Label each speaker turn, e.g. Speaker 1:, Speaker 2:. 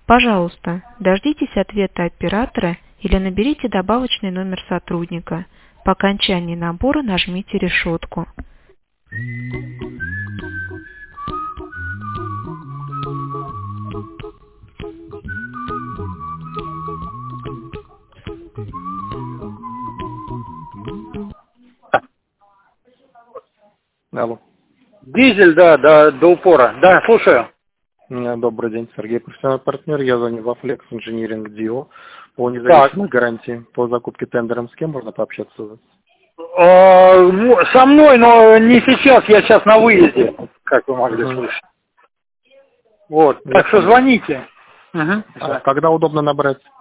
Speaker 1: Пожалуйста, дождитесь ответа оператора или наберите добавочный номер сотрудника. По окончании набора нажмите решетку.
Speaker 2: Алло.
Speaker 3: Дизель, да, до упора. Да, слушаю.
Speaker 2: Добрый день, Сергей, профессиональный партнер. Я звоню во Flex Engineering DO по независимой гарантии по закупке тендером. С кем можно пообщаться?
Speaker 3: Со мной, но не сейчас, я сейчас на выезде, как вы могли слышать. Вот, так что звоните.
Speaker 2: Когда удобно набрать?